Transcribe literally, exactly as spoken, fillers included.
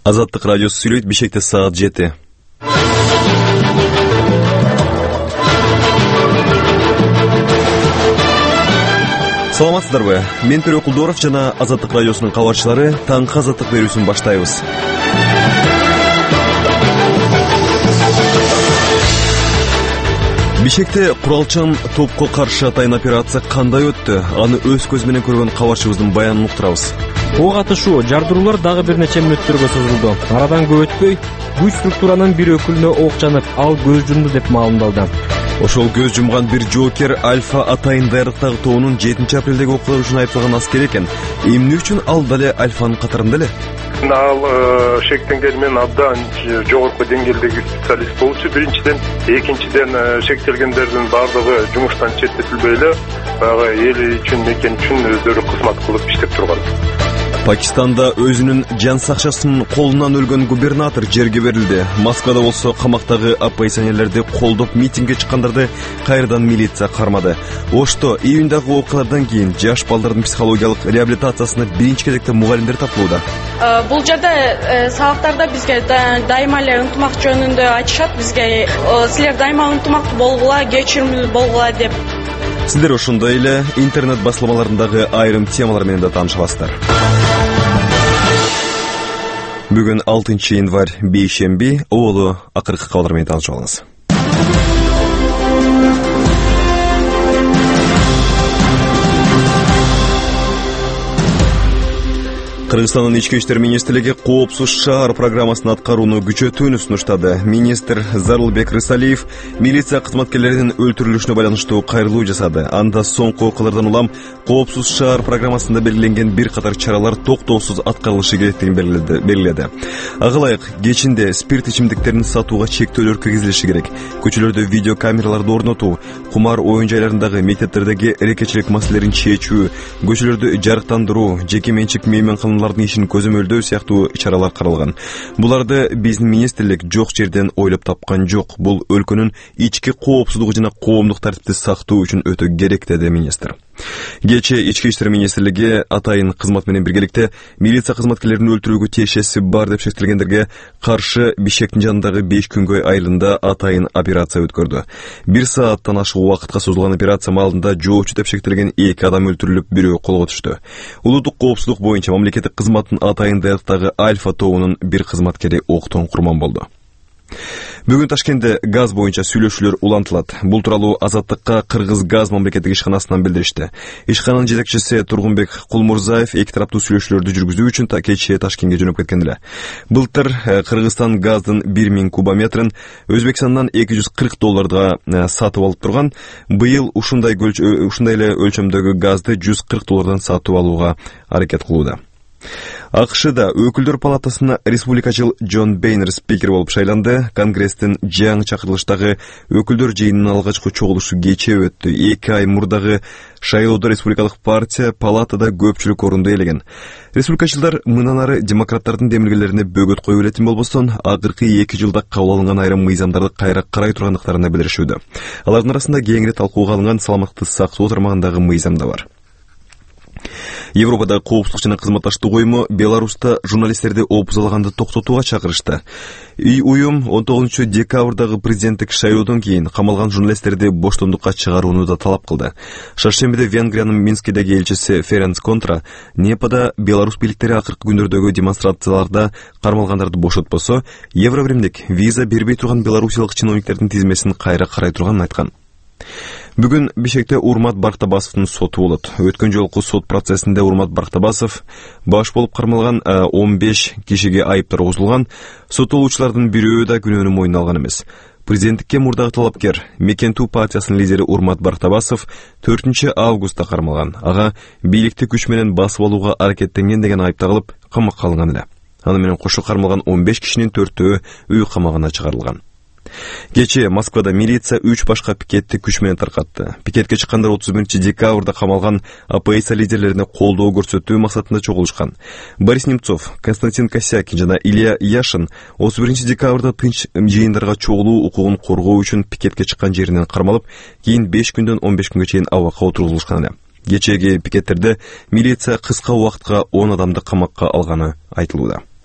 Азаттык радиосу сүйлөйт, Бишкекте саат жети. Саламатсыздарбы? Мен Төрө Кулдоров жана Азаттык радиосунун кабарчылары таңкы азаттык берүүсүн баштайбыз. Бишкекте куралчан топко каршы атайын операция кандай өттү? Аны өз көзү менен көргөн кабарчыбыздын баянын уктурабыз. Ого атышуу жардыруулар дагы бир нече мүнөттөргө созулду. Арадан көп өтпөй күч структуранын бир өкүлүнө ок жанып, ал көз жумду деп маалымдалды. Ошол көз жумган бир жоокер Альфа атайын даярлыктагы тобунун жетинчи апрелдеги окуялар үчүн айыпталган аскер экен. Эмне үчүн ал дале Альфанын катарында эле? Ал шектенген мен абдан жогорку деңгээлдеги специалист болчу. Биринчиден, экинчиден шектелгендердин баардыгы жумуштан четтетилбей эле баягы эл үчүн, мекен үчүн өздөрү кызмат кылып иштеп турган. Пакистанда өзүнүн жан сакчысын колунан өлгөн губернатор жерге берилди. Москвада болсо камактагы оппозиционерлерди колдоп митингге чыккандарды кайрадан милиция кармады. Ошто июндагы окуялардан кийин жаш балдардын психологиялык реабилитациясына биринчи кезекте мугалимдер тартылууда. Бул жерде сабактарда бизге дайыма эле ынтымак жөнүндө айтышат, бизге силер дайыма ынтымактуу болгула, кечиримдүү болгула деп. Сиздер ошондой эле интернет басылмаларындагы айрым темалар менен да тааныша аласыздар. Бүгүн алтынчы январь бейшемби, оолу акыркы кабарлар менен таанышып алыңыз. Кыргызстандын ички иштер министрлиги коопсуз шаар программасын аткарууну күчөтүүнү сунуштады. Министр Зарылбек Рысалиев милиция кызматкерлеринин өлтүрүлүшүнө байланыштуу кайрылуу жасады. Анда соңку окуялардан улам коопсуз шаар программасында белгиленген бир катар чаралар токтоосуз аткарылышы керектигин белгиледи. Ага ылайык кечинде спирт ичимдиктерин сатууга чектөөлөр киргизилиши керек. Көчөлөрдө видео камераларды орнотуу, кумар оюн жайларындагы мектептердеги эрекечилик маселелерин чечүү, көчөлөрдү жарыктандыруу, жеке менчик мейманканалардын ишин көзөмөлдөө сыяктуу чаралар каралган. Буларды биздин министрлик жок жерден ойлоп тапкан жок. Бул өлкөнүн ички коопсуздугу жана коомдук тартипти сактоо үчүн өтө керек, деди министр. Кече ички иштер министрлиги атайын кызмат менен биргеликте милиция кызматкерлерин өлтүрүүгө тиешеси бар деп шектелгендерге каршы Бишкектин жанындагы беш күнгөй айылында атайын операция өткөрдү. Бир сааттан ашык убакытка созулган операция маалында жоочу деп шектелген эки адам өлтүрүлүп, бирөө колго түштү. Улуттук коопсуздук боюнча мамлекеттик кызматтын атайын даярлыктагы Альфа тобунун бир кызматкери октон курман болду. Бүгүн Ташкентте газ боюнча сүйлөшүүлөр улантылат. Бул тууралуу Азаттыкка Кыргыз газ мамлекеттик ишканасынан билдиришти. Ишкананын жетекчиси Тургунбек Кулмурзаев эки тараптуу сүйлөшүүлөрдү жүргүзүү үчүн кечээ Ташкентке жөнөп кеткен эле. Былтыр Кыргызстан газдын бир миң кубометрин Өзбекстандан эки жүз кырк долларга сатып алып турган. Быйыл ушундай ушундай эле өлчөмдөгү газды жүз кырк доллардан сатып алууга аракет кылууда. АКШда өкүлдөр палатасына республикачыл Джон Бейнер спикер болуп шайланды. Конгресстин жаңы чакырылыштагы өкүлдөр жыйынынын алгачкы чогулушу кечээ өттү. эки ай мурдагы шайлоодо республикалык партия палатада көпчүлүк орунду ээлеген. Республикачылдар мындан ары демократтардын демилгелерине бөгөт коюп элетин болбостон, акыркы эки жылда кабыл алынган айрым мыйзамдарды кайра карай тургандыктарына билдиришүүдө. Алардын арасында кеңири талкууга алынган саламаттыкты сактоо тармагындагы мыйзам да бар. Европада коопсуздук жана кызматташтык уюму Беларуста журналисттерди опузалаганды токтотууга чакырышты. Уюм он тогузунчу декабрдагы президенттик шайлоодон кийин камалган журналисттерди боштондукка чыгарууну да талап кылды. Шаршембиде Венгриянын Минскидеги элчиси Ференц Контра Непада Беларусь бийликтери акыркы күндөрдөгү демонстрацияларда кармалгандарды бошотпосо, Евробиримдик виза бербей турган белорусиялык чиновниктердин тизмесин кайра карай турганын айткан. Бүгүн Бишкекте Урмат Барктабасовдун соту болот. Өткөн жолку сот процессинде Урмат Барктабасов баш болуп кармалган он беш кишиге айыптар козулган. Соттолуучулардын бирөө да күнөөнү мойнуна алган эмес. Президенттикке мурдагы талапкер Мекентүү партиясынын лидери Урмат Барктабасов төртүнчү августта кармалган. Ага бийликти күч менен басып алууга аракеттенген деген айып тагылып камакка алынган эле. Аны менен кошо кармалган он беш кишинин төртөө үй камагына чыгарылган. Кече Москвада милиция үч башка пикетти күч менен таркатты. Пикетке чыккандар отуз биринчи декабрда камалган оппозиция лидерлерине колдоо көрсөтүү максатында чогулушкан. Борис Немцов, Константин Косякин жана Илья Яшин отуз биринчи декабрда тынч жыйындарга чогулуу укугун коргоо үчүн пикетке чыккан жеринен кармалып, кийин беш күндөн он беш күнгө чейин абакка отурулушкан эле. Кечеги пикеттерде милиция кыска убакытка он адамды камакка алганы айтылууда.